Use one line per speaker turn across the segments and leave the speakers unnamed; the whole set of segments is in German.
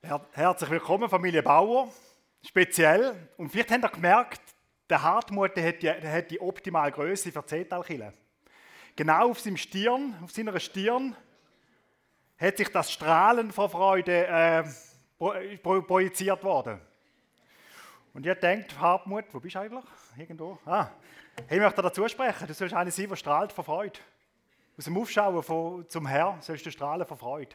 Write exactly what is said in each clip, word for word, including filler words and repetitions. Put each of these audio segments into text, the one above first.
Her- Herzlich willkommen, Familie Bauer. Speziell. Und vielleicht habt ihr gemerkt, der Hartmut der hat, die, der hat die optimale Größe für Zehntalkille. Genau auf seinem Stirn, auf seiner Stirn hat sich das Strahlen vor Freude äh, pro, pro, projiziert worden. Und ihr denkt, Hartmut, wo bist du eigentlich? Irgendwo? Ah, ich möchte dazu sprechen. Du sollst einer sein, der strahlt vor Freude. Aus dem Aufschauen von, zum Herrn sollst du strahlen vor Freude.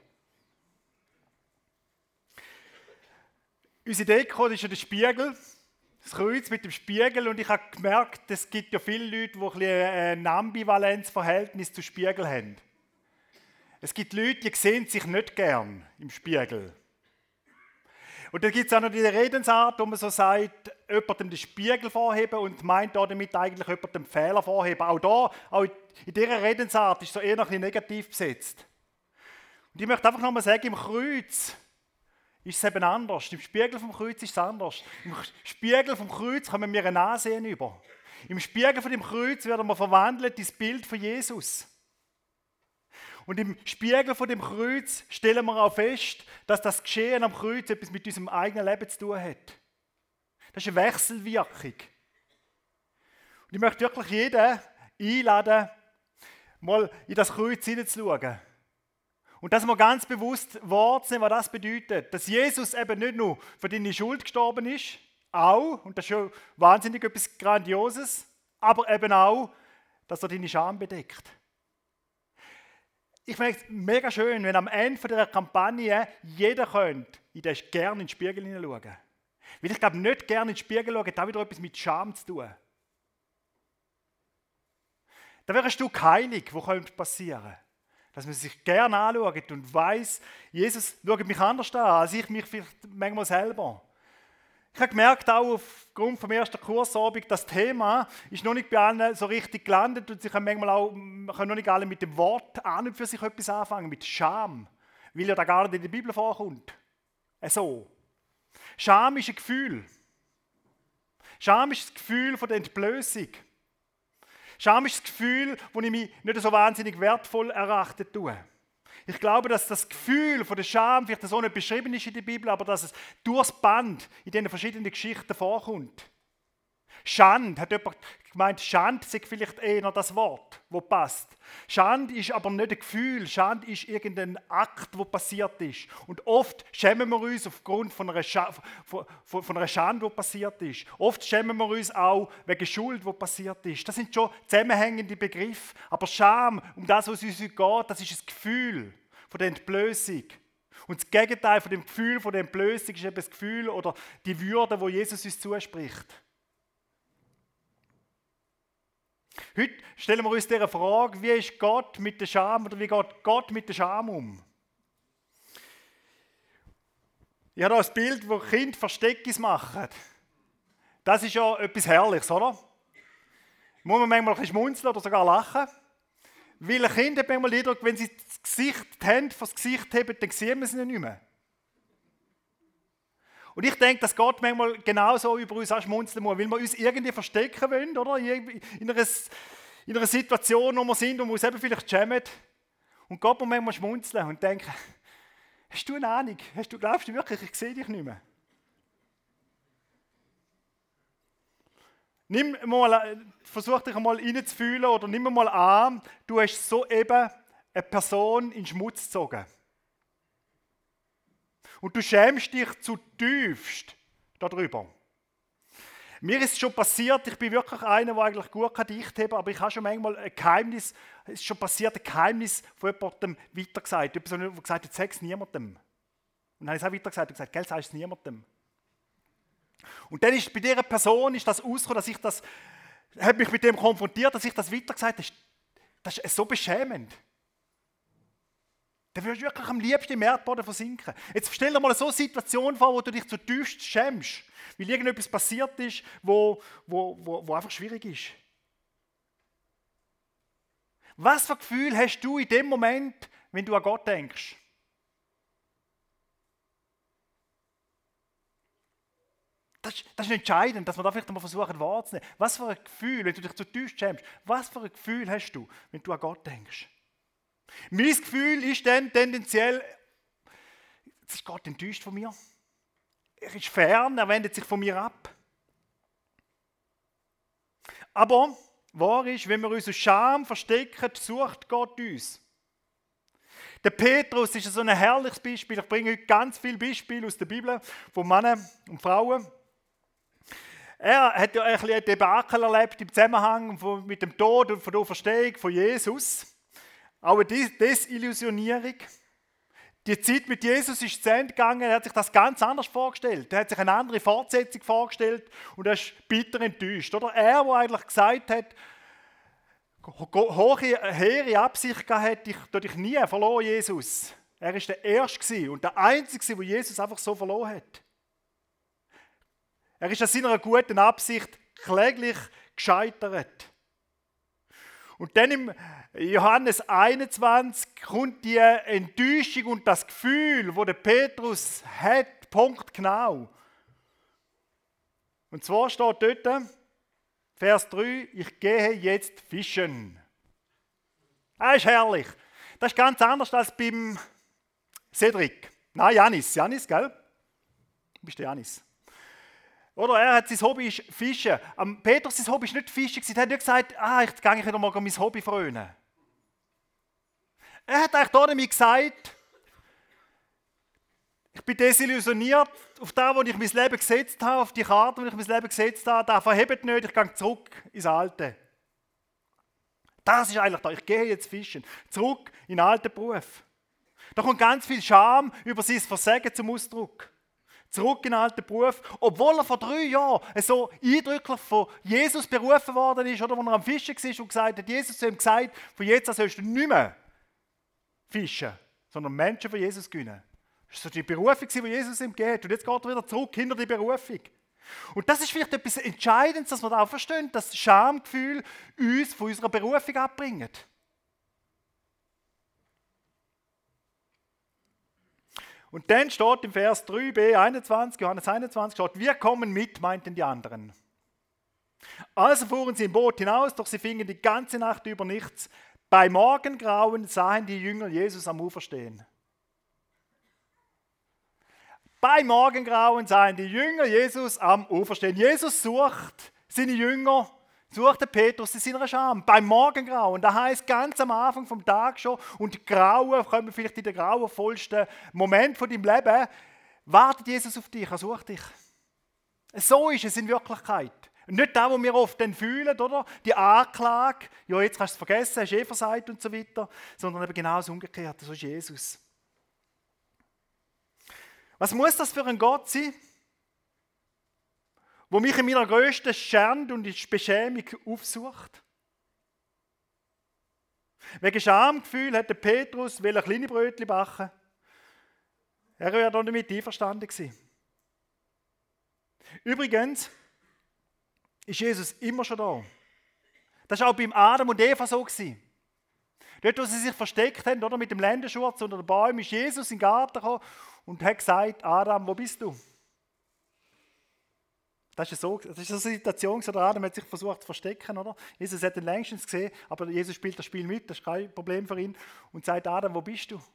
Unsere Deko ist ja der Spiegel, das Kreuz mit dem Spiegel. Und ich habe gemerkt, es gibt ja viele Leute, die ein Ambivalenzverhältnis zu Spiegel haben. Es gibt Leute, die sehen sich nicht gern im Spiegel. Und dann gibt es auch noch die Redensart, wo man so sagt, jemandem den Spiegel vorheben und meint damit eigentlich jemandem den Fehler vorheben. Auch da, auch in dieser Redensart ist so eher noch ein bisschen negativ besetzt. Und ich möchte einfach nochmal sagen, im Kreuz ist es eben anders. Im Spiegel vom Kreuz ist es anders. Im Spiegel vom Kreuz kommen wir ein Ansehen über. Im Spiegel von dem Kreuz werden wir verwandelt ins Bild von Jesus. Und im Spiegel von dem Kreuz stellen wir auch fest, dass das Geschehen am Kreuz etwas mit unserem eigenen Leben zu tun hat. Das ist eine Wechselwirkung. Und ich möchte wirklich jeden einladen, mal in das Kreuz hineinzuschauen. Und dass wir ganz bewusst wahrnehmen, was das bedeutet. Dass Jesus eben nicht nur für deine Schuld gestorben ist, auch, und das ist schon wahnsinnig etwas Grandioses, aber eben auch, dass er deine Scham bedeckt. Ich finde es mega schön, wenn am Ende dieser Kampagne jeder könnte, ich darf gerne in den Spiegel hineinschauen. Weil ich glaube, nicht gerne in den Spiegel schauen, hat auch wieder etwas mit Scham zu tun. Da wäre ein Stück Heilung, das könnte passieren. Dass man sich gerne anschaut und weiss, Jesus schaut mich anders an, als ich mich vielleicht manchmal selber. Ich habe gemerkt, auch aufgrund vom ersten Kursabend, das Thema ist noch nicht bei allen so richtig gelandet und sie können manchmal auch können noch nicht alle mit dem Wort an und für sich etwas anfangen, mit Scham, weil ja da gar nicht in der Bibel vorkommt. So. Scham ist ein Gefühl. Scham ist das Gefühl von der Entblößung. Scham ist das Gefühl, das ich mich nicht so wahnsinnig wertvoll erachte tue. Ich glaube, dass das Gefühl von der Scham vielleicht so nicht beschrieben ist in der Bibel, aber dass es durchs Band in diesen verschiedenen Geschichten vorkommt. Schande, hat jemand gemeint, Schande sei vielleicht eher das Wort, das passt. Schande ist aber nicht ein Gefühl, Schande ist irgendein Akt, der passiert ist. Und oft schämen wir uns aufgrund von einer, Scha- von, von, von einer Schande, die passiert ist. Oft schämen wir uns auch wegen Schuld, die passiert ist. Das sind schon zusammenhängende Begriffe. Aber Scham, um das, was es uns geht, das ist ein Gefühl von der Entblößung. Und das Gegenteil von dem Gefühl von der Entblößung ist eben das Gefühl oder die Würde, die Jesus uns zuspricht. Heute stellen wir uns diese Frage, wie ist Gott mit der Scham oder wie geht Gott mit der Scham um? Ich habe hier ein Bild, wo Kinder Versteckis machen. Das ist ja etwas Herrliches, oder? Muss man manchmal ein bisschen schmunzeln oder sogar lachen. Weil ein Kind hat manchmal den Eindruck, wenn sie das Gesicht, die Hände vor das Gesicht haben, dann sehen wir sie nicht mehr. Und ich denke, dass Gott manchmal genauso über uns auch schmunzeln muss, weil wir uns irgendwie verstecken wollen, oder? In einer, in einer Situation, wo wir sind und wir uns eben vielleicht schämen. Und Gott muss manchmal schmunzeln und denken, hast du eine Ahnung? Hast du, glaubst du wirklich, ich sehe dich nicht mehr? Nimm mal, versuch dich einmal reinzufühlen oder nimm mal an, du hast soeben eine Person in den Schmutz gezogen. Und du schämst dich zutiefst darüber. Mir ist es schon passiert, ich bin wirklich einer, der eigentlich gut Dicht hat, aber ich habe schon manchmal ein Geheimnis, es ist schon passiert, ein Geheimnis von jemandem weitergesagt. Jemand hat gesagt, sag es niemandem. Und dann habe ich es auch weitergesagt und gesagt, gell, sag es niemandem. Und dann ist bei dieser Person ist das ausgekommen, dass ich das, hat mich mit dem konfrontiert, dass ich das weitergesagt habe. Das ist so beschämend. Dann würdest du wirklich am liebsten im Erdboden versinken. Jetzt stell dir mal so eine Situation vor, wo du dich zutiefst schämst, weil irgendetwas passiert ist, wo, wo, wo, wo einfach schwierig ist. Was für ein Gefühl hast du in dem Moment, wenn du an Gott denkst? Das, das ist entscheidend, dass wir da vielleicht mal versuchen wahrzunehmen. Was für ein Gefühl, wenn du dich zutiefst schämst, was für ein Gefühl hast du, wenn du an Gott denkst? Mein Gefühl ist dann tendenziell jetzt ist Gott enttäuscht von mir. Er ist fern, er wendet sich von mir ab. Aber wahr ist, wenn wir uns aus Scham verstecken, sucht Gott uns. Der Petrus ist so ein herrliches Beispiel. Ich bringe heute ganz viele Beispiele aus der Bibel von Männern und Frauen. Er hat ja ein bisschen ein Debakel erlebt im Zusammenhang mit dem Tod und von der Auferstehung von Jesus. Auch eine Desillusionierung. Die Zeit mit Jesus ist zu Ende gegangen, er hat sich das ganz anders vorgestellt. Er hat sich eine andere Fortsetzung vorgestellt und er ist bitter enttäuscht. Oder er, der eigentlich gesagt hat, hohe, hehre Absicht gehabt, ich habe dich nie verloren, Jesus. Er war der Erste und der Einzige, der Jesus einfach so verloren hat. Er ist an seiner guten Absicht kläglich gescheitert. Und dann im Johannes einundzwanzig kommt die Enttäuschung und das Gefühl, das der Petrus hat, punktgenau. Und zwar steht dort, Vers drei, ich gehe jetzt fischen. Das ist herrlich. Das ist ganz anders als beim Cedric. Nein, Janis. Janis, gell? Du bist der Janis. Oder er hat sein Hobby ist Fischen. Am Petrus sein Hobby ist nicht Fischen. Er hat nicht gesagt, ah, ich gehe wieder mal mein Hobby frönen. Er hat eigentlich damit gesagt, ich bin desillusioniert auf das, wo ich mein Leben gesetzt habe, auf die Karte, wo ich mein Leben gesetzt habe. Das verhebt nicht, ich gehe zurück ins Alte. Das ist eigentlich da. Ich gehe jetzt fischen. Zurück in den alten Beruf. Da kommt ganz viel Scham über sein Versagen zum Ausdruck. Zurück in den alten Beruf, obwohl er vor drei Jahren so eindrücklich von Jesus berufen worden ist, oder wo er am Fischen war und gesagt hat, Jesus hat ihm gesagt, von jetzt an sollst du nicht mehr fischen, sondern Menschen von Jesus gewinnen. Das war so die Berufung, die Jesus ihm gegeben hat. Und jetzt geht er wieder zurück hinter die Berufung. Und das ist vielleicht etwas Entscheidendes, dass wir da auch verstehen, dass das Schamgefühl uns von unserer Berufung abbringt. Und dann steht im Vers drei b einundzwanzig, Johannes einundzwanzig, steht, wir kommen mit, meinten die anderen. Also fuhren sie im Boot hinaus, doch sie fingen die ganze Nacht über nichts. Bei Morgengrauen sahen die Jünger Jesus am Ufer stehen. Bei Morgengrauen sahen die Jünger Jesus am Ufer stehen. Jesus sucht seine Jünger, sucht den Petrus in seiner Scham. Beim Morgengrauen, das heisst ganz am Anfang vom Tag schon und Grauen, kommen wir vielleicht in den grauenvollsten Moment von deinem Leben, wartet Jesus auf dich, er sucht dich. So ist es in Wirklichkeit. Nicht das, was wir oft dann fühlen, oder? Die Anklage, ja jetzt kannst du es vergessen, hast du eh versagt und so weiter, sondern eben genau das Umgekehrte, so ist Jesus. Was muss das für ein Gott sein, wo mich in meiner grössten Schande und Beschämung aufsucht? Wegen Schamgefühl hat der Petrus kleine Brötchen backen. Er wäre da damit einverstanden gewesen. Übrigens ist Jesus immer schon da. Das war auch beim Adam und Eva so gewesen. Dort, wo sie sich versteckt haben, oder, mit dem Lendenschurz unter den Bäumen, ist Jesus in den Garten gekommen und hat gesagt, Adam, wo bist du? Das ist, so, das ist eine Situation, der Adam hat sich versucht zu verstecken. Oder? Jesus hat ihn längstens gesehen, aber Jesus spielt das Spiel mit, das ist kein Problem für ihn. Und sagt, Adam, wo bist du?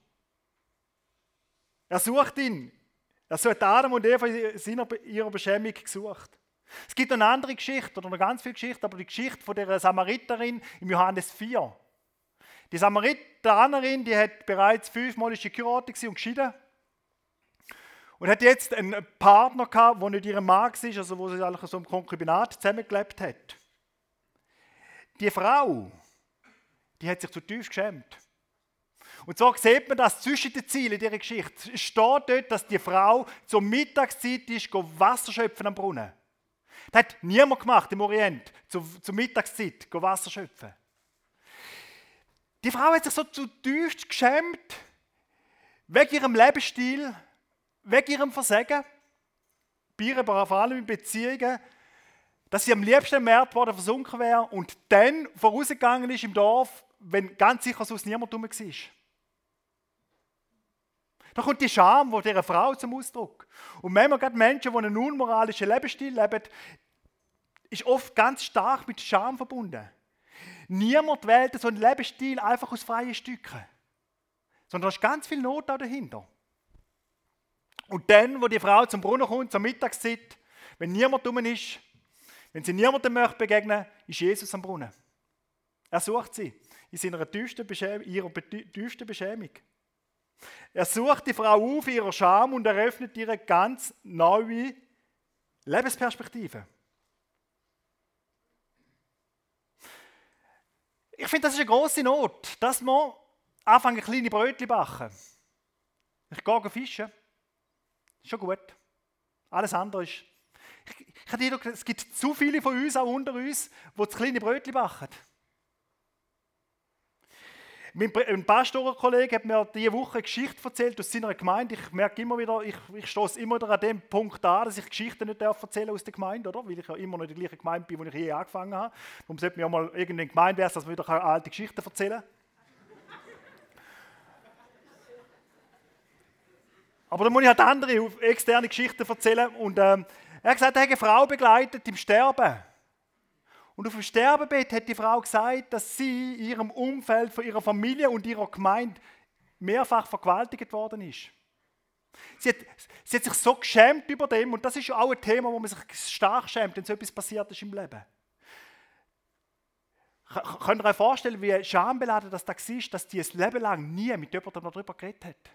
Er sucht ihn. Er hat Adam und Eva in ihrer Beschämung gesucht. Es gibt noch eine andere Geschichte, oder noch ganz viele Geschichten, aber die Geschichte von der Samariterin im Johannes vier. Die Samaritanerin, die hat bereits fünfmal geheiratet und geschieden. Und hat jetzt einen Partner gehabt, der nicht ihr Mann war, also wo sie eigentlich so im Konkubinat zusammengelebt hat. Die Frau, die hat sich zutiefst geschämt. Und so sieht man das zwischen den Zielen in dieser Geschichte. Es steht dort, dass die Frau zur Mittagszeit ist, Wasser schöpfen am Brunnen. Das hat niemand gemacht im Orient, zur, zur Mittagszeit Wasser schöpfen. Die Frau hat sich so zutiefst geschämt, wegen ihrem Lebensstil, wegen ihrem Versagen, bei ihr, vor allem in Beziehungen, dass sie am liebsten im Erdboden versunken wäre und dann vorausgegangen ist im Dorf, wenn ganz sicher sonst niemand rum war. Da kommt die Scham von dieser Frau zum Ausdruck. Und wenn man gerade Menschen, die einen unmoralischen Lebensstil leben, ist oft ganz stark mit Scham verbunden. Niemand wählt so einen Lebensstil einfach aus freien Stücken. Sondern da ist ganz viel Not auch dahinter. Und dann, wo die Frau zum Brunnen kommt, zur Mittagszeit, wenn niemand dumm ist, wenn sie niemandem möchte begegnen, ist Jesus am Brunnen. Er sucht sie in seiner tiefsten Beschämung, ihrer tiefsten Beschämung. Er sucht die Frau auf ihrer Scham und eröffnet ihr eine ganz neue Lebensperspektive. Ich finde, das ist eine grosse Not, dass wir anfangen, kleine Brötchen backen. Ich gehe fischen. Ist schon gut. Alles andere ist... Ich, ich habe dir, es gibt zu viele von uns, auch unter uns, die das kleine Brötchen backen. Mein Pastorenkollege hat mir diese Woche eine Geschichte erzählt aus seiner Gemeinde. Ich merke immer wieder, ich, ich stoße immer wieder an dem Punkt an, dass ich Geschichten nicht erzählen aus der Gemeinde, oder? Weil ich ja immer noch in der gleichen Gemeinde bin, wo ich je angefangen habe. Darum sollte mir auch mal irgendeine Gemeinde werden, dass wir wieder alte Geschichten erzählen kann. Aber dann muss ich halt andere externe Geschichten erzählen. Und ähm, er hat gesagt, er hat eine Frau begleitet im Sterben. Und auf dem Sterbebett hat die Frau gesagt, dass sie in ihrem Umfeld von ihrer Familie und ihrer Gemeinde mehrfach vergewaltigt worden ist. Sie hat, sie hat sich so geschämt über dem, und das ist auch ein Thema, wo man sich stark schämt, wenn so etwas passiert ist im Leben. Könnt ihr euch vorstellen, wie schambeladen das war, dass die ein Leben lang nie mit jemandem darüber geredet hat?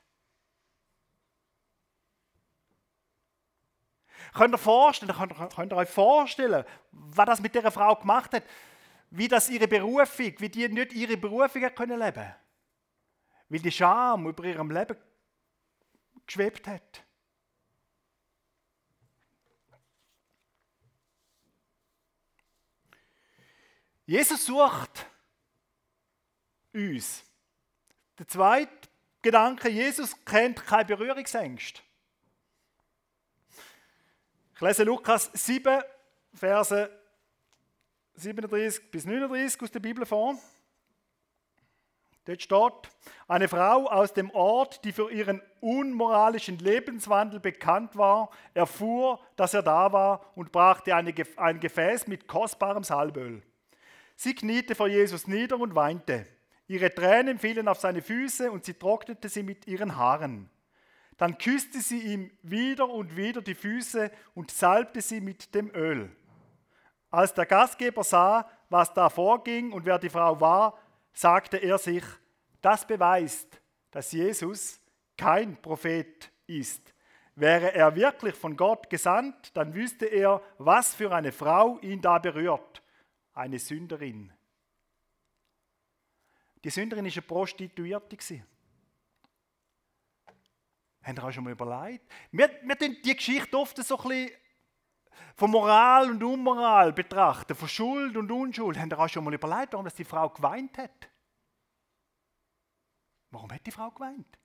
Könnt ihr, vorstellen, könnt, könnt ihr euch vorstellen, was das mit dieser Frau gemacht hat? Wie das ihre Berufung, wie die nicht ihre Berufung leben können. Weil die Scham über ihrem Leben geschwebt hat. Jesus sucht uns. Der zweite Gedanke, Jesus kennt keine Berührungsängste. Ich lese Lukas sieben, Verse siebenunddreißig bis neununddreißig aus der Bibel vor. Dort steht, eine Frau aus dem Ort, die für ihren unmoralischen Lebenswandel bekannt war, erfuhr, dass er da war und brachte eine, ein Gefäß mit kostbarem Salböl. Sie kniete vor Jesus nieder und weinte. Ihre Tränen fielen auf seine Füße und sie trocknete sie mit ihren Haaren. Dann küsste sie ihm wieder und wieder die Füße und salbte sie mit dem Öl. Als der Gastgeber sah, was da vorging und wer die Frau war, sagte er sich, das beweist, dass Jesus kein Prophet ist. Wäre er wirklich von Gott gesandt, dann wüsste er, was für eine Frau ihn da berührt. Eine Sünderin. Die Sünderin war eine Prostituierte. Habt ihr euch schon mal überlegt? Wir, wir tun die Geschichte oft so ein bisschen von Moral und Unmoral betrachten, von Schuld und Unschuld. Habt ihr euch schon mal überlegt, warum die Frau geweint hat? Warum hat die Frau geweint?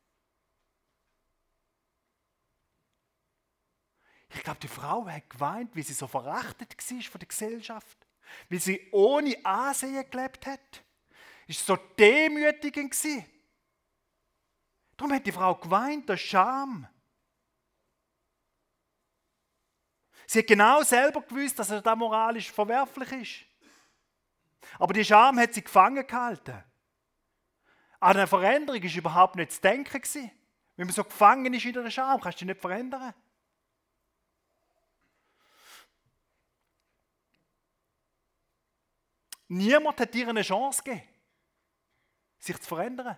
Ich glaube, die Frau hat geweint, weil sie so verachtet war von der Gesellschaft. Weil sie ohne Ansehen gelebt hat. Es war so demütigend. Darum hat die Frau geweint, aus Scham. Sie hat genau selber gewusst, dass er da moralisch verwerflich ist. Aber die Scham hat sie gefangen gehalten. An einer Veränderung war überhaupt nicht zu denken. Wenn man so gefangen ist in einer Scham, kannst du dich nicht verändern. Niemand hat ihr eine Chance gegeben, sich zu verändern.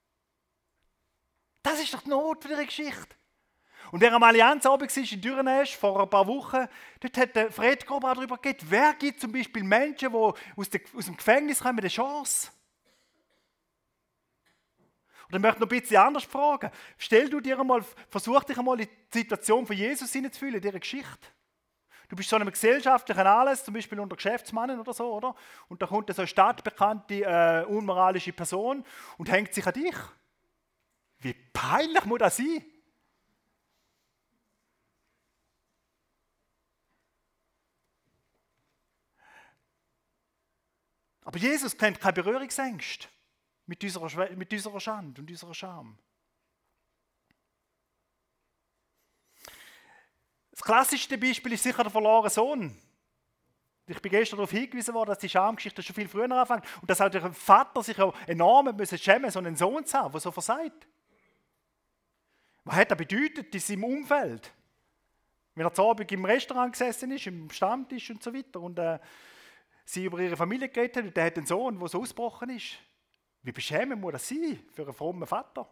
Das ist doch die Not für ihre Geschichte. Und wer am Allianzabend war in Dürrenäsch vor ein paar Wochen, dort hat Fred Grober darüber geredet, wer gibt zum Beispiel Menschen, die aus, der, aus dem Gefängnis kommen, eine Chance? Und ich möchte noch ein bisschen anders fragen. Stell du dir einmal, versuch dich einmal in die Situation von Jesus hineinzufühlen, in dieser Geschichte. Du bist so einem gesellschaftlichen Anlass, zum Beispiel unter Geschäftsmannen oder so, oder? Und da kommt so eine stadtbekannte, äh, unmoralische Person und hängt sich an dich. Wie peinlich muss das sein? Aber Jesus kennt keine Berührungsängste mit unserer, mit unserer Schande und unserer Scham. Das klassischste Beispiel ist sicher der verlorene Sohn. Ich bin gestern darauf hingewiesen worden, dass die Schamgeschichte schon viel früher anfängt und dass auch der Vater sich auch enorm müssen schämen, so einen Sohn zu haben, der so versagt. Was hat das bedeutet in seinem Umfeld? Wenn er zu Abend im Restaurant gesessen ist, im Stammtisch und so weiter und äh, sie über ihre Familie geredet hat und der hat einen Sohn, der so ausgebrochen ist. Wie beschämend muss das sein für einen frommen Vater?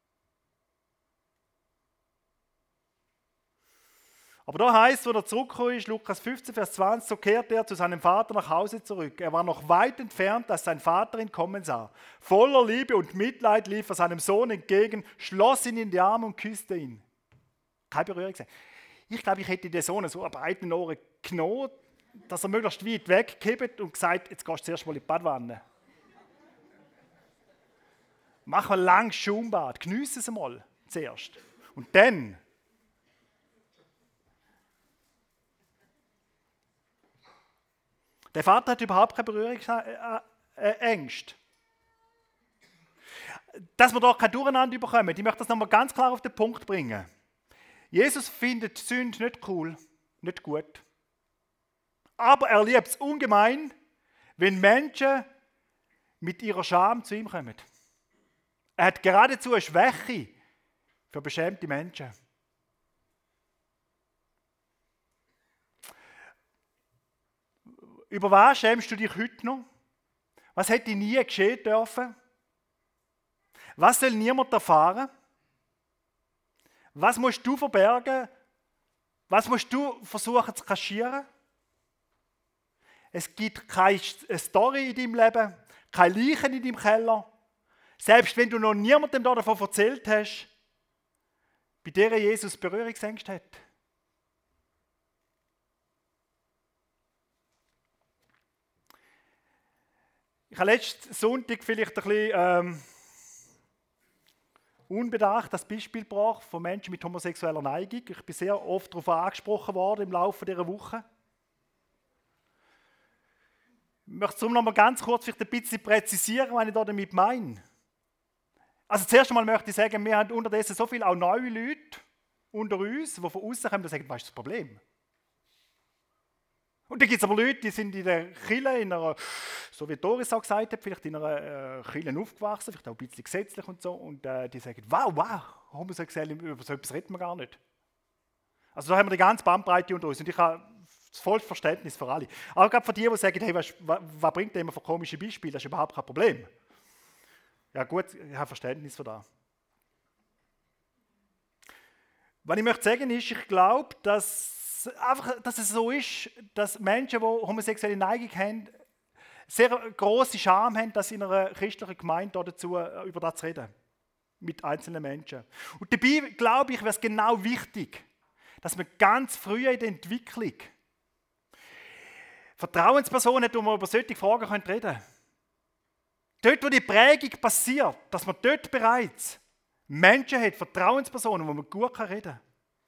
Aber da heißt es, wo er zurückgekommen ist, Lukas fünfzehn, Vers zwanzig, so kehrte er zu seinem Vater nach Hause zurück. Er war noch weit entfernt, als sein Vater ihn kommen sah. Voller Liebe und Mitleid lief er seinem Sohn entgegen, schloss ihn in die Arme und küsste ihn. Keine Berührung gesehen. Ich glaube, ich hätte den Sohn so an beiden Ohren genommen, dass er möglichst weit weggehebt und gesagt, jetzt gehst du zuerst mal in die Badwanne. Mach ein langes Schaumbad, geniesse es mal zuerst. Und dann... Der Vater hat überhaupt keine Berührungsängste. Dass wir da kein Durcheinander bekommen, ich möchte das nochmal ganz klar auf den Punkt bringen. Jesus findet Sünde nicht cool, nicht gut. Aber er liebt es ungemein, wenn Menschen mit ihrer Scham zu ihm kommen. Er hat geradezu eine Schwäche für beschämte Menschen. Über was schämst du dich heute noch? Was hätte nie geschehen dürfen? Was soll niemand erfahren? Was musst du verbergen? Was musst du versuchen zu kaschieren? Es gibt keine Story in deinem Leben, keine Leichen in deinem Keller. Selbst wenn du noch niemandem davon erzählt hast, bei der Jesus Berührungsängste hat. Ich habe letzten Sonntag vielleicht ein bisschen ähm, unbedacht das Beispiel gebracht von Menschen mit homosexueller Neigung. Ich bin sehr oft darauf angesprochen worden im Laufe dieser Woche. Ich möchte es darum noch mal ganz kurz vielleicht ein bisschen präzisieren, was ich damit meine. Also zuerst einmal möchte ich sagen, wir haben unterdessen so viele auch neue Leute unter uns, die von außen kommen und sagen, was ist das Problem? Und dann gibt es aber Leute, die sind in der Kirche, in einer, so wie Doris auch gesagt hat, vielleicht in einer äh, Kirche aufgewachsen, vielleicht auch ein bisschen gesetzlich und so, und äh, die sagen, wow, wow, homosexuell, über so etwas reden wir gar nicht. Also da haben wir die ganze Bandbreite unter uns und ich habe das volle Verständnis für alle. Aber gerade für die, die sagen, hey, was, was bringt der immer für komische Beispiele, das ist überhaupt kein Problem. Ja gut, ich habe Verständnis für das. Was ich möchte sagen ist, ich glaube, dass einfach, dass es so ist, dass Menschen, die homosexuelle Neigung haben, sehr grosse Scham haben, dass in einer christlichen Gemeinde dazu über das zu reden. Mit einzelnen Menschen. Und dabei, glaube ich, wäre es genau wichtig, dass man ganz früh in der Entwicklung Vertrauenspersonen hat, wo man über solche Fragen reden können. Dort, wo die Prägung passiert, dass man dort bereits Menschen hat, Vertrauenspersonen, wo man gut reden kann.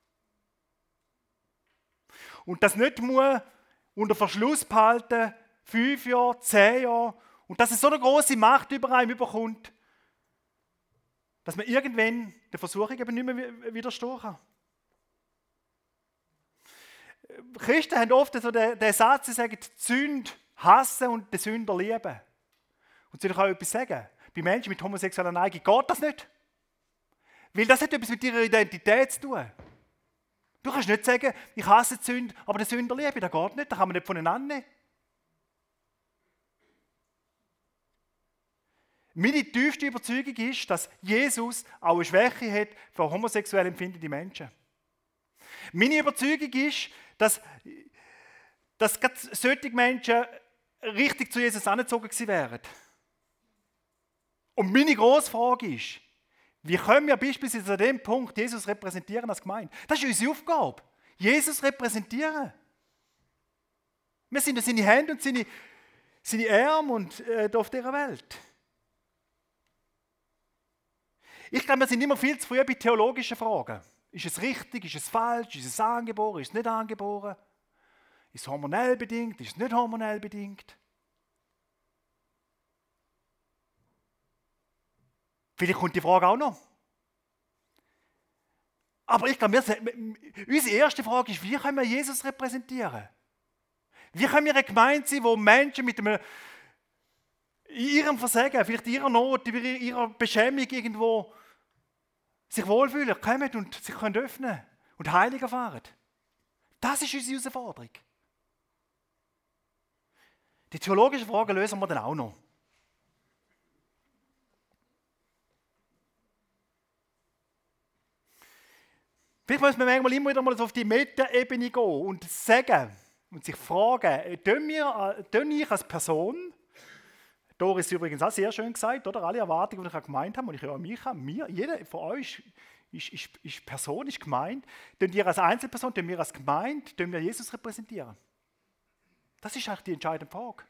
Und das nicht muss unter Verschluss behalten, fünf Jahre, zehn Jahre, und dass es so eine große Macht über einem überkommt, dass man irgendwann der Versuchung eben nicht mehr widerstehen kann. Christen haben oft so den, den Satz, sie sagen, die Sünde hassen und den Sünder lieben. Und soll ich auch etwas sagen? Bei Menschen mit homosexueller Neigung geht das nicht. Weil das hat etwas mit ihrer Identität zu tun. Du kannst nicht sagen, ich hasse die Sünde, aber den Sünder liebe ich. Das geht nicht, das kann man nicht voneinander nehmen. Meine tiefste Überzeugung ist, dass Jesus auch eine Schwäche hat für homosexuell empfindende Menschen. Meine Überzeugung ist, dass, dass gerade solche Menschen richtig zu Jesus angezogen gewesen wären. Und meine grosse Frage ist, wie können wir beispielsweise an dem Punkt Jesus repräsentieren als Gemeinde? Das ist unsere Aufgabe. Jesus repräsentieren. Wir sind seine Hände und seine, seine Arme und, äh, auf dieser Welt. Ich glaube, wir sind immer viel zu früh bei theologischen Fragen. Ist es richtig, ist es falsch, ist es angeboren, ist es nicht angeboren? Ist es hormonell bedingt, ist es nicht hormonell bedingt? Vielleicht kommt die Frage auch noch. Aber ich glaube, wir, unsere erste Frage ist, wie können wir Jesus repräsentieren? Wie können wir eine Gemeinde sein, wo Menschen mit einem, in ihrem Versagen, vielleicht ihrer Not, ihrer Beschämung irgendwo sich wohlfühlen, kommen und sich können öffnen und Heilung erfahren. Das ist unsere Herausforderung. Die theologischen Fragen lösen wir dann auch noch. Vielleicht muss man manchmal immer wieder mal auf die Meta-Ebene gehen und sagen und sich fragen, tun wir, tun ich als Person, Doris ist übrigens auch sehr schön gesagt, oder? Alle Erwartungen, die ich gemeint habe, und ich auch mich habe, mir, jeder von euch ist, ist, ist Person, ist gemeint, tun wir als Einzelperson, tun wir als Gemeinde, tun wir Jesus repräsentieren. Das ist eigentlich die entscheidende Frage.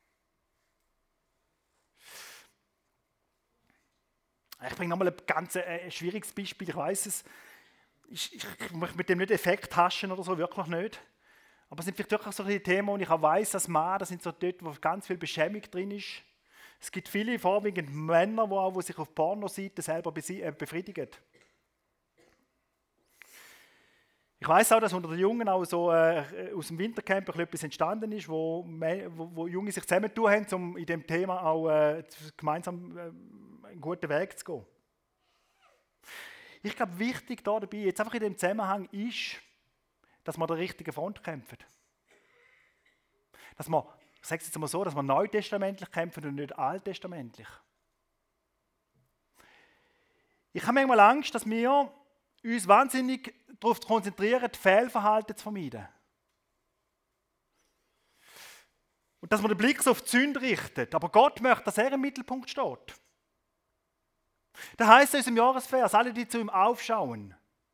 Ich bringe nochmal ein ganz äh, schwieriges Beispiel, ich weiß es. Ich, ich, ich möchte mit dem nicht Effekt haschen oder so, wirklich nicht. Aber es sind vielleicht wirklich so die Themen, wo ich auch weiss, dass Mann, das sind so dort, wo ganz viel Beschämung drin ist. Es gibt viele, vorwiegend Männer, die, auch, die sich auf Pornoseiten selber befriedigen. Ich weiss auch, dass unter den Jungen auch so äh, aus dem Wintercamp etwas entstanden ist, wo, wo, wo Junge sich zusammentun haben, um in diesem Thema auch äh, gemeinsam äh, einen guten Weg zu gehen. Ich glaube, wichtig da dabei, jetzt einfach in dem Zusammenhang ist, dass wir an der richtigen Front kämpfen. Dass wir, ich sage es jetzt mal so, dass wir neutestamentlich kämpfen und nicht alttestamentlich. Ich habe manchmal Angst, dass wir uns wahnsinnig darauf konzentrieren, Fehlverhalten zu vermeiden. Und dass wir den Blick so auf die Sünde richten. Aber Gott möchte, dass er im Mittelpunkt steht. Da heißt es in unserem Jahresvers, alle, die zu ihm aufschauen.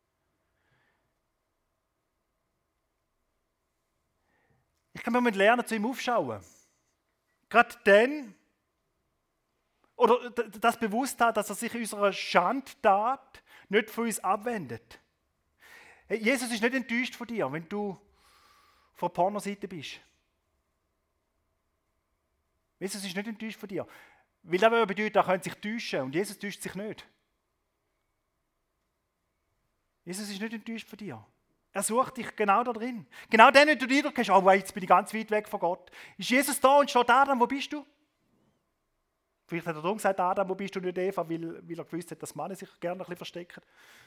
Ich kann mir lernen, zu ihm aufschauen. Gerade dann, oder das Bewusstsein, dass er sich unserer Schandtat nicht von uns abwendet. Hey, Jesus ist nicht enttäuscht von dir, wenn du von der Pornoseite bist. Jesus ist nicht enttäuscht von dir. Weil das bedeutet, er könnte sich täuschen und Jesus täuscht sich nicht. Jesus ist nicht enttäuscht von dir. Er sucht dich genau da drin. Genau dann, wenn du dir denkst, oh, jetzt bin ich ganz weit weg von Gott. Ist Jesus da und steht Adam, wo bist du? Vielleicht hat er darum gesagt, Adam, wo bist du, nicht Eva, weil, weil er gewusst hat, dass Männer sich gerne ein bisschen verstecken.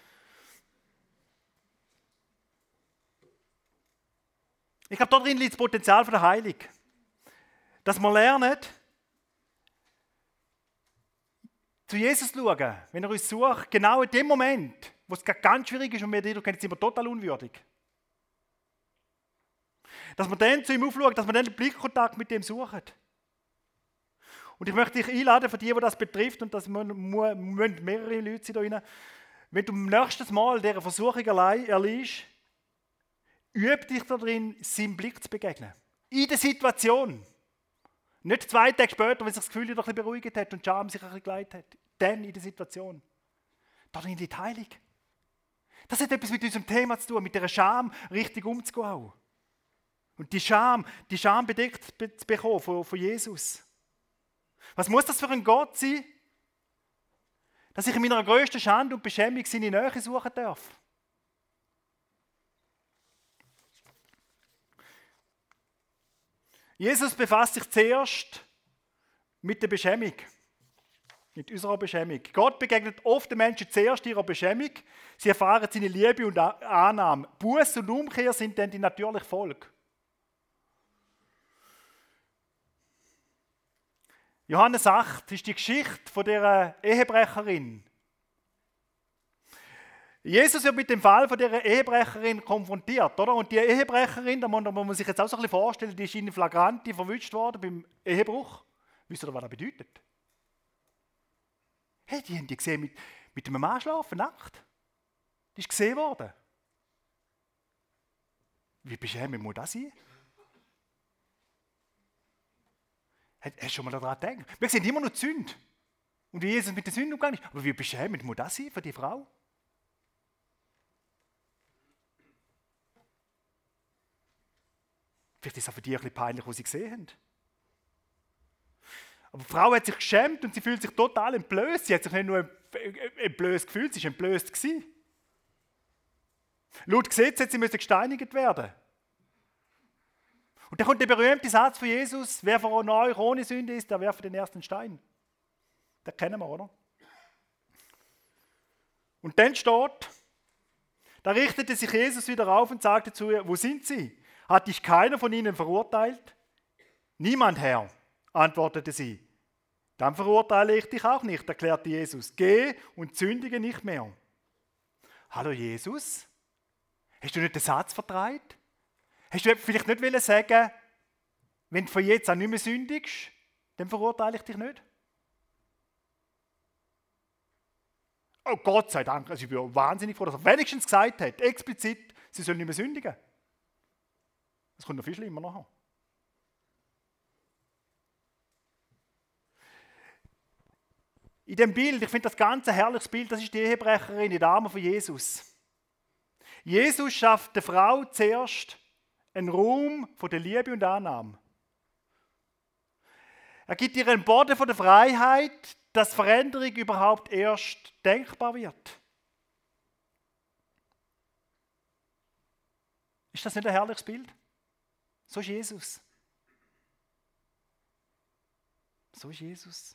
Ich glaube, da drin liegt das Potenzial für die Heilung. Dass wir lernen, zu Jesus schauen, wenn er uns sucht, genau in dem Moment, wo es ganz schwierig ist und wir denken, jetzt sind wir total unwürdig. Dass wir dann zu ihm aufschauen, dass wir dann den Blickkontakt mit ihm suchen. Und ich möchte dich einladen, für die, die das betrifft, und das müssen mehrere Leute sein da rein, wenn du nächstes Mal dieser Versuchung erliegst, übe dich darin, seinem Blick zu begegnen. In der Situation. Nicht zwei Tage später, wenn sich das Gefühl wieder ein bisschen beruhigt hat und die Scham sich ein bisschen geleitet hat. Dann in der Situation. Darin liegt Heilung. Das hat etwas mit unserem Thema zu tun, mit dieser Scham richtig umzugehen auch. Und die Scham, die Scham bedeckt zu bekommen von, von Jesus. Was muss das für ein Gott sein, dass ich in meiner grössten Schande und Beschämung seine Nähe suchen darf? Jesus befasst sich zuerst mit der Beschämung, mit unserer Beschämung. Gott begegnet oft den Menschen zuerst ihrer Beschämung. Sie erfahren seine Liebe und Annahme. Buß und Umkehr sind dann die natürliche Folge. Johannes acht ist die Geschichte von der Ehebrecherin. Jesus wird mit dem Fall von dieser Ehebrecherin konfrontiert, oder? Und die Ehebrecherin, da muss man sich jetzt auch so ein bisschen vorstellen, die ist in flagranti verwünscht worden beim Ehebruch. Wisst ihr, was das bedeutet? Hey, die haben die gesehen mit, mit einem Mann schlafen, nackt. Die ist gesehen worden. Wie beschämend muss das sein? Hast du schon mal daran gedacht? Wir sehen immer nur die Sünde. Und wie Jesus mit der Sünde umgegangen ist. Aber wie beschämend muss das sein für die Frau? Vielleicht ist es auch für die ein bisschen peinlich, was sie gesehen haben. Aber die Frau hat sich geschämt und sie fühlt sich total entblößt. Sie hat sich nicht nur entblößt gefühlt, sie war entblößt gewesen. Laut Gesetz hätte sie gesteinigt werden. Und dann kommt der berühmte Satz von Jesus, wer von euch ohne Sünde ist, der werfe den ersten Stein. Den kennen wir, oder? Und dann steht, da richtete sich Jesus wieder auf und sagte zu ihr, wo sind sie? Hat dich keiner von ihnen verurteilt? Niemand, Herr, antwortete sie. Dann verurteile ich dich auch nicht, erklärte Jesus. Geh und sündige nicht mehr. Hallo Jesus? Hast du nicht den Satz verdreht? Hast du vielleicht nicht wollen sagen, wenn du von jetzt an nicht mehr sündigst, dann verurteile ich dich nicht? Oh Gott sei Dank, also ich bin wahnsinnig froh, dass er wenigstens gesagt hat, explizit, sie sollen nicht mehr sündigen. Das kommt noch viel schlimmer nachher. In dem Bild, ich finde das ganz ein herrliches Bild, das ist die Ehebrecherin, die Dame von Jesus. Jesus schafft der Frau zuerst einen Raum von der Liebe und Annahme. Er gibt ihr einen Boden von der Freiheit, dass Veränderung überhaupt erst denkbar wird. Ist das nicht ein herrliches Bild? So ist Jesus. So ist Jesus.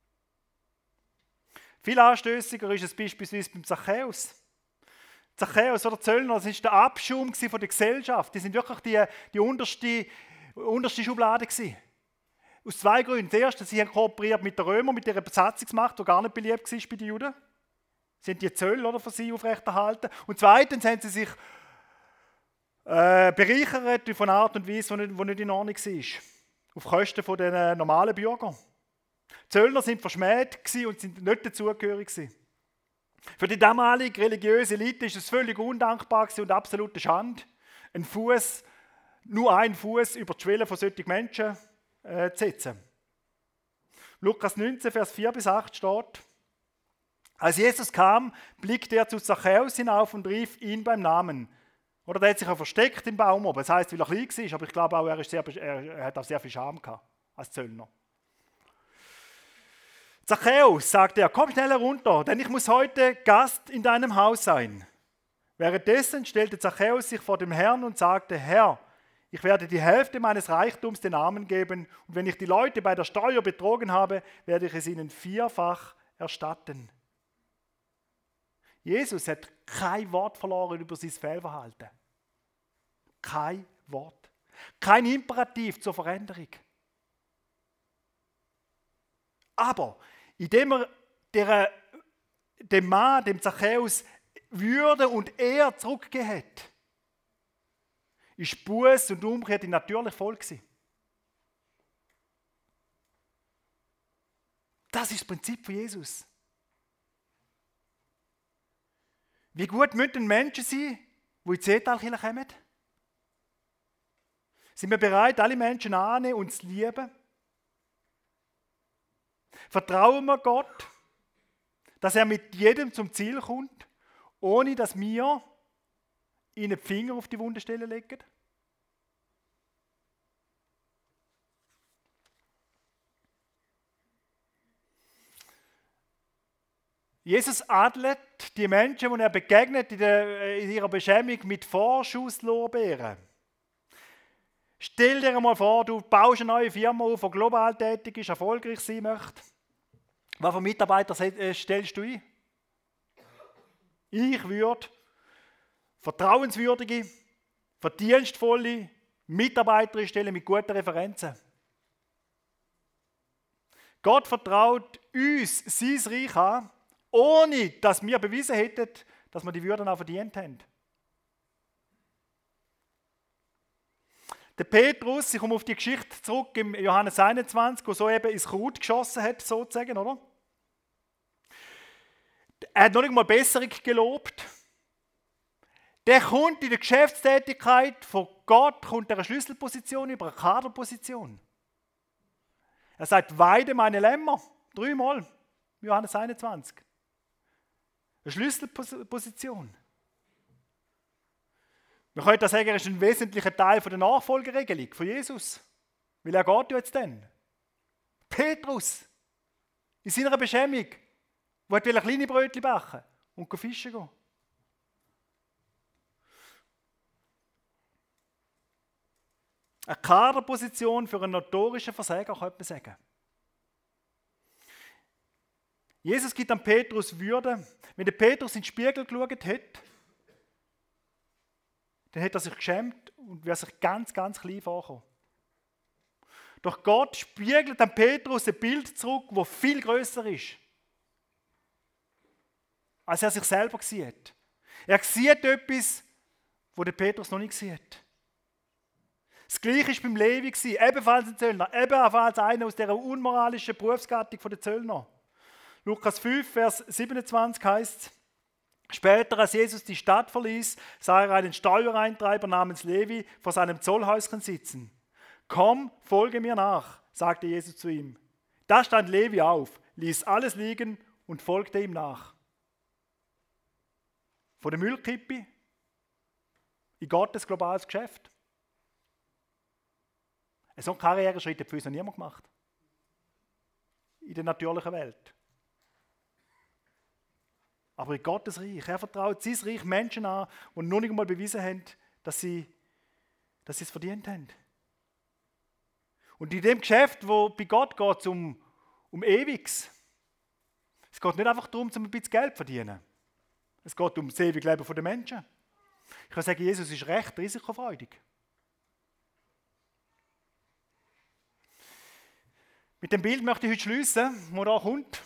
Viel anstößiger ist es beispielsweise beim Zachäus. Zachäus oder Zöllner, das war der Abschaum von der Gesellschaft. Die sind wirklich die, die unterste, unterste Schublade gewesen. Aus zwei Gründen. Das erste, sie haben kooperiert mit den Römern, mit ihrer Besatzungsmacht, die gar nicht beliebt war bei den Juden. Sie haben die Zölle oder, für sie aufrechterhalten. Und zweitens haben sie sich äh, bereichert auf eine Art und Weise, die nicht, die nicht in Ordnung war. Auf Kosten der normalen Bürger. Die Zöllner waren verschmäht und sind nicht dazugehörig. Für die damalige religiöse Elite ist es völlig undankbar und absolute Schande, einen Fuß, nur einen Fuß über die Schwelle von solchen Menschen äh, zu setzen. Lukas neunzehn, Vers vier bis acht steht: Als Jesus kam, blickte er zu Zachäus hinauf und rief ihn beim Namen. Oder der hat sich auch versteckt im Baum oben. Das heisst, weil er klein war, aber ich glaube auch, er, ist sehr, er hat auch sehr viel Scham gehabt als Zöllner. Zachäus, sagte er, komm schneller runter, denn ich muss heute Gast in deinem Haus sein. Währenddessen stellte Zachäus sich vor dem Herrn und sagte, Herr, ich werde die Hälfte meines Reichtums den Armen geben und wenn ich die Leute bei der Steuer betrogen habe, werde ich es ihnen vierfach erstatten. Jesus hat kein Wort verloren über sein Fehlverhalten. Kein Wort. Kein Imperativ zur Veränderung. Aber indem er der, dem Mann, dem Zachäus, Würde und Ehre zurückgegeben hat, ist Buß und Umkehr die natürliche Folge gewesen. Das ist das Prinzip von Jesus. Wie gut müssen Menschen sein, die in die Seetalkirche kommen? Sind wir bereit, alle Menschen anzunehmen und zu lieben? Vertrauen wir Gott, dass er mit jedem zum Ziel kommt, ohne dass wir ihnen die Finger auf die Wundestelle legen? Jesus adelt die Menschen, die er begegnet in, der, in ihrer Beschämung, mit Vorschusslorbeeren. Stell dir einmal vor, du baust eine neue Firma auf, die global tätig ist, erfolgreich sein möchte. Was für Mitarbeiter stellst du ein? Ich würde vertrauenswürdige, verdienstvolle Mitarbeiter einstellen mit guten Referenzen. Gott vertraut uns sein Reich an, ohne dass wir bewiesen hätten, dass wir die Würden auch verdient haben. Der Petrus, ich komme auf die Geschichte zurück im Johannes einundzwanzig, wo so eben ins Kraut geschossen hat, sozusagen, oder? Er hat noch nicht mal Besserung gelobt. Der kommt in der Geschäftstätigkeit von Gott, kommt eine Schlüsselposition über eine Kaderposition. Er sagt, weide meine Lämmer, dreimal, Johannes einundzwanzig. Eine Schlüsselposition. Wir können das sagen, er ist ein wesentlicher Teil der Nachfolgeregelung von Jesus. Weil er geht ja jetzt dann. Petrus, in seiner Beschämung, wollte kleine Brötchen backen und fischen gehen. Eine Kaderposition für einen notorischen Versager, könnte man sagen. Jesus gibt an Petrus Würde. Wenn der Petrus in den Spiegel geschaut hat, dann hat er sich geschämt und wäre sich ganz, ganz klein vorgekommen. Doch Gott spiegelt an Petrus ein Bild zurück, das viel grösser ist, als er sich selber sieht. Er sieht etwas, das der Petrus noch nicht sieht. Das Gleiche war beim Levi, ebenfalls ein Zöllner, ebenfalls einer aus dieser unmoralischen Berufsgattung der Zöllner. Lukas fünf, Vers siebenundzwanzig heißt es: Später, als Jesus die Stadt verließ, sah er einen Steuereintreiber namens Levi vor seinem Zollhäuschen sitzen. Komm, folge mir nach, sagte Jesus zu ihm. Da stand Levi auf, ließ alles liegen und folgte ihm nach. Von der Müllkippe in Gottes globales Geschäft. So einen Karriereschritt hat für uns noch niemand gemacht. In der natürlichen Welt. Aber in Gottes Reich, er vertraut sein Reich Menschen an, die noch nicht einmal bewiesen haben, dass sie, dass sie es verdient haben. Und in dem Geschäft, wo bei Gott geht es um, um Ewiges. Es geht nicht einfach darum, um ein bisschen Geld zu verdienen. Es geht um das ewige Leben der Menschen. Ich kann sagen, Jesus ist recht risikofreudig. Mit dem Bild möchte ich heute schliessen, das da kommt.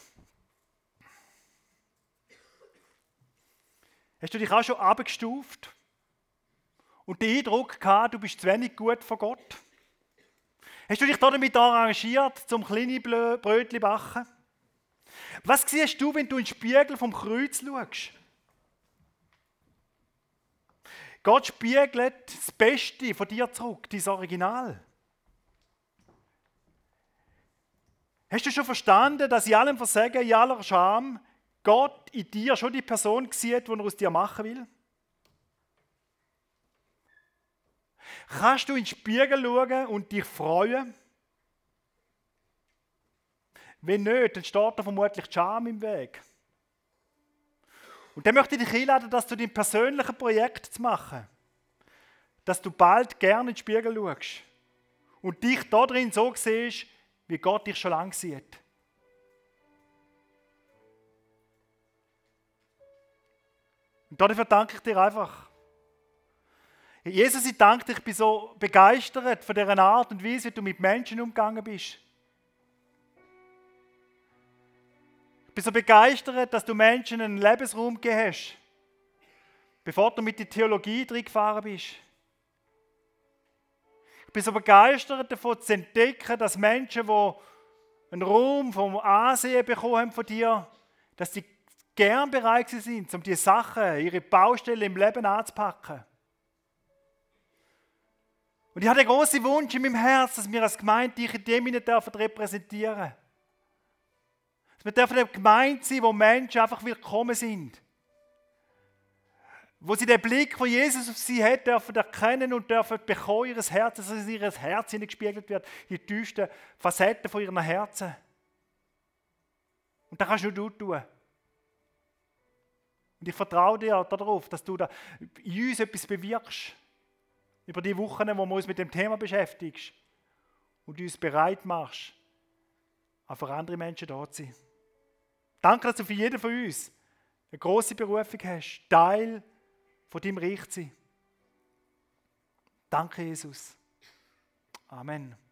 Hast du dich auch schon abgestuft und den Eindruck gehabt, du bist zu wenig gut von Gott? Hast du dich damit arrangiert, zum kleine Brötchen zu backen? Was siehst du, wenn du in den Spiegel vom Kreuz schaust? Gott spiegelt das Beste von dir zurück, dein Original. Hast du schon verstanden, dass in allem Versagen, in aller Scham, Gott in dir schon die Person sieht, die er aus dir machen will? Kannst du in den Spiegel schauen und dich freuen? Wenn nicht, dann steht da vermutlich die Scham im Weg. Und dann möchte ich dich einladen, das zu deinem persönlichen Projekt zu machen. Dass du bald gerne in den Spiegel schaust und dich da drin so siehst, wie Gott dich schon lange sieht. Und dafür danke ich dir einfach. Jesus, ich danke dir, ich bin so begeistert von dieser Art und Weise, wie du mit Menschen umgegangen bist. Ich bin so begeistert, dass du Menschen einen Lebensraum gegeben hast, bevor du mit der Theologie reingefahren bist. Ich bin so begeistert davon zu entdecken, dass Menschen, die einen Raum vom Ansehen bekommen haben von dir, dass sie gern bereit sind, um diese Sachen, ihre Baustellen im Leben anzupacken. Und ich habe den grossen Wunsch in meinem Herz, dass wir als Gemeinde dich in dem Sinne repräsentieren dürfen. Dass wir dürfen eine Gemeinde sein, wo Menschen einfach willkommen sind. Wo sie den Blick, den Jesus auf sie hat, dürfen erkennen und dürfen bekommen, ihr Herz, dass es in ihr Herz hineingespiegelt wird, in die tiefsten Facetten von ihren Herzen. Und das kannst nur du tun. Und ich vertraue dir darauf, dass du da in uns etwas bewirkst. Über die Wochen, wo wir uns mit dem Thema beschäftigst. Und uns bereit machst, auch für andere Menschen da zu sein. Danke, dass du für jeden von uns eine grosse Berufung hast, Teil von deinem Reich zu sein. Danke, Jesus. Amen.